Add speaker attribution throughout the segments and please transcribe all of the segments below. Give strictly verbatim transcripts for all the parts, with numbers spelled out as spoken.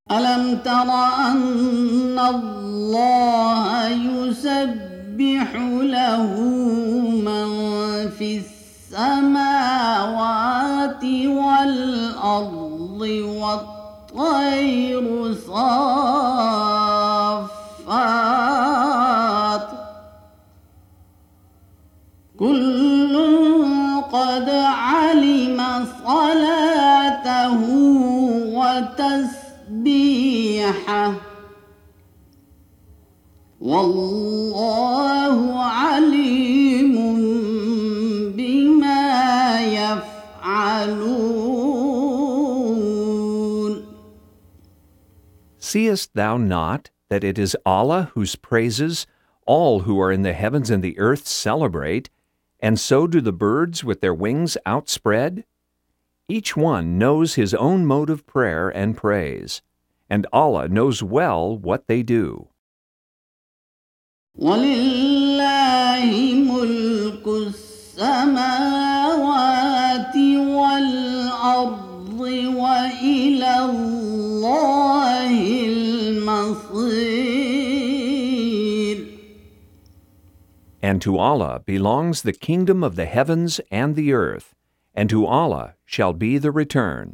Speaker 1: ألم تر أن الله يسبح له من في السماوات والأرض والطير صافات كل قد علم صلاته وتسبيحه والله عليم بما يفعلون.
Speaker 2: Seest thou not that it is Allah whose praises all who are in the heavens and the earth celebrate, and so do the birds with their wings outspread? Each one knows his own mode of prayer and praise, and Allah knows well what they do.
Speaker 1: وَلِلَّهِ مُلْكُ السَّمَاوَاتِ وَالْأَرْضِ وَإِلَى اللَّهِ الْمَصِيرُ.
Speaker 2: And to Allah belongs the kingdom of the heavens and the earth, and to Allah shall be the return.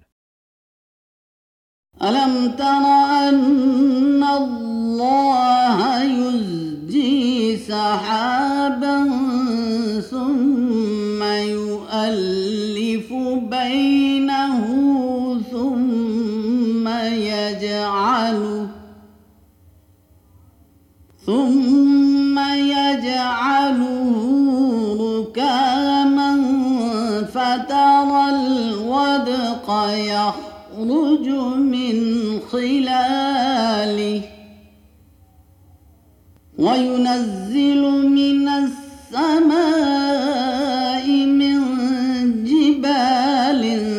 Speaker 1: أَلَمْ تَرَ أَنَّ اللَّهَ يُزْجِي سَحَابًا ثُمَّ يُؤَلِّفُ بَيْنَهُ ثُمَّ يَجْعَلُهُ ثُمَّ يَجْعَلُهُ رُكَامًا فَتَرَى الْوَدْقَ يَخْرُجُ من خلاله وينزل من السماء من جبال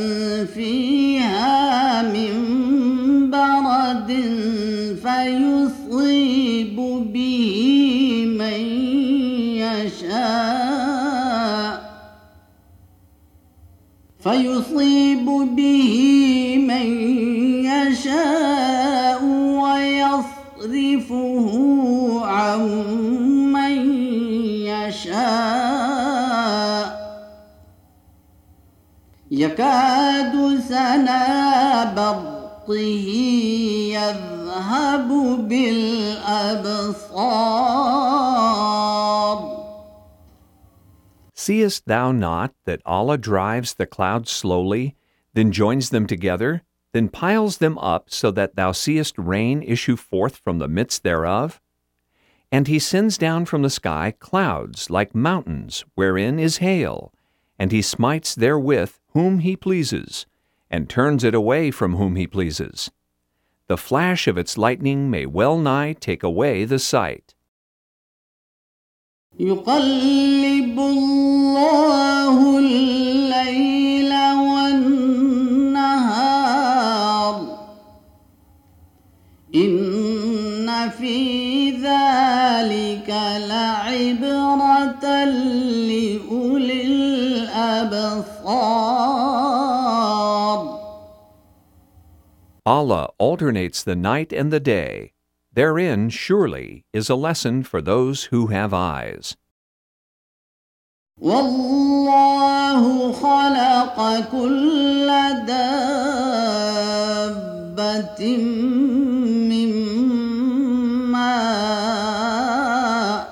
Speaker 1: فيها من برد فيصيب به من يشاء فيصيب به من يشاء ويصرفه عن من يشاء يكاد سنا برقه يذهب بالأبصار.
Speaker 2: Seest thou not that Allah drives the clouds slowly, then joins them together, then piles them up so that thou seest rain issue forth from the midst thereof? And he sends down from the sky clouds like mountains, wherein is hail, and he smites therewith whom he pleases, and turns it away from whom he pleases. The flash of its lightning may well nigh take away the sight.
Speaker 1: يقلب الله الليل والنهار إن في ذلك لعبرة لأولي الأبصار.
Speaker 2: Allah alternates the night and the day. Therein, surely, is a lesson for those who have eyes.
Speaker 1: والله خلق كل دابة من ماء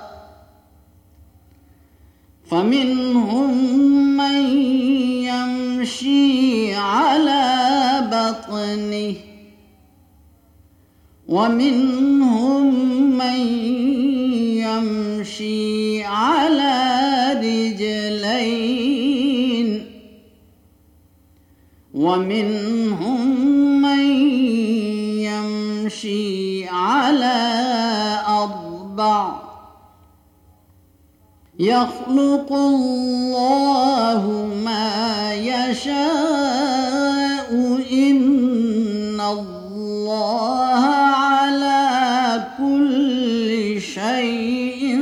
Speaker 1: فمنهم من يمشي على بطنه ومنهم من يمشي على رجلين ومنهم من يمشي على أربع يخلق الله ما يشاء إن الله على كل شيء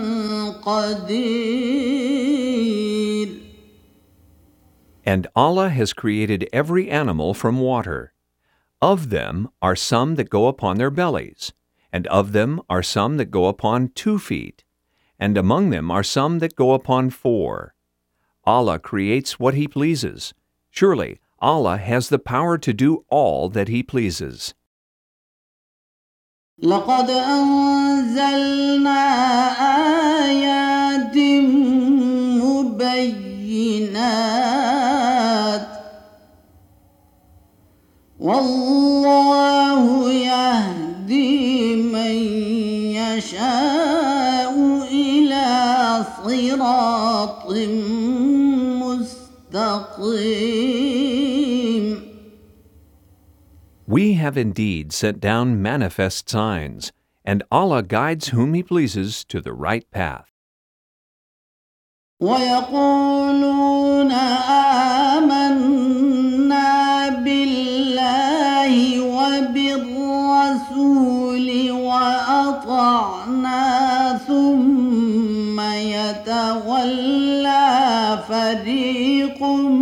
Speaker 1: قدير.
Speaker 2: And Allah has created every animal from water. Of them are some that go upon their bellies, and of them are some that go upon two feet, and among them are some that go upon four. Allah creates what He pleases. Surely Allah has the power to do all that He pleases.
Speaker 1: لقد أنزلنا آيات مبينات والله يهدي من يشاء إلى صراط مستقيم.
Speaker 2: We have indeed sent down manifest signs, and Allah guides whom He pleases to the right path.
Speaker 1: ويقولون آمنا بالله وبالرسول وأطعنا ثم يتولى فريق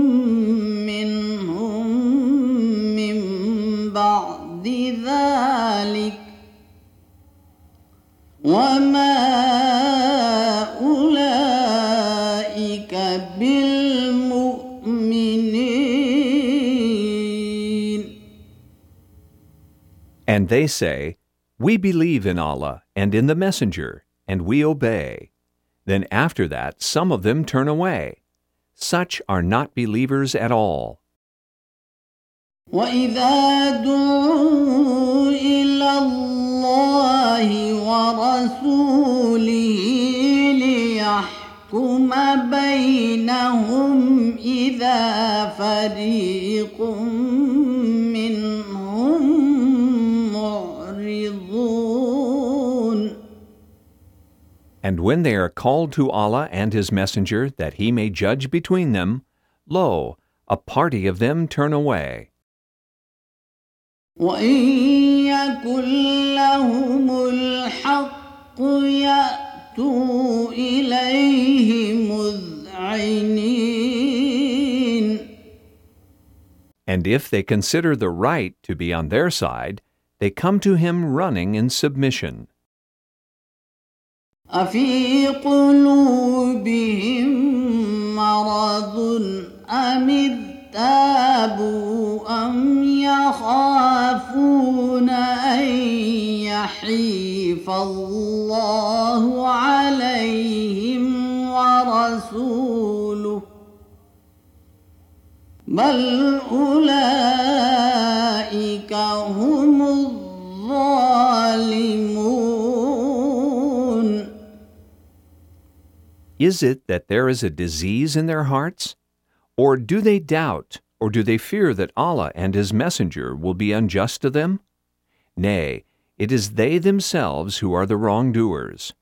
Speaker 1: منهم من بعد ذلك وما أولئك بالمؤمنين.
Speaker 2: And they say, "We believe in Allah and in the Messenger, and we obey." Then after that some of them turn away. Such are not believers at all.
Speaker 1: وَإِذَا دُعُوا إِلَى اللَّهِ وَرَسُولِهِ لِيَحْكُمَ بَيْنَهُمْ إِذَا فَرِيقٌ مِّنْهُمْ مُعْرِضُونَ.
Speaker 2: And when they are called to Allah and His Messenger that He may judge between them, lo, a party of them turn away.
Speaker 1: وَإِن يَكُن لَّهُمُ الْحَقُّ يَأْتُوا إِلَيْهِ مُذْعِنِينَ.
Speaker 2: And if they consider the right to be on their side, they come to Him running in submission.
Speaker 1: أَفِي قُلُوبِهِم مَّرَضٌ أَمِ ارْتَابُوا أَمْ يَخَافُونَ أَن يَحِيفَ اللَّهُ عَلَيْهِمْ وَرَسُولُهُ بَلْ أُولَئِكَ هُمُ الظَّالِمُونَ.
Speaker 2: Is it that there is a disease in their hearts? Or do they doubt, or do they fear that Allah and His Messenger will be unjust to them? Nay, it is they themselves who are the wrongdoers.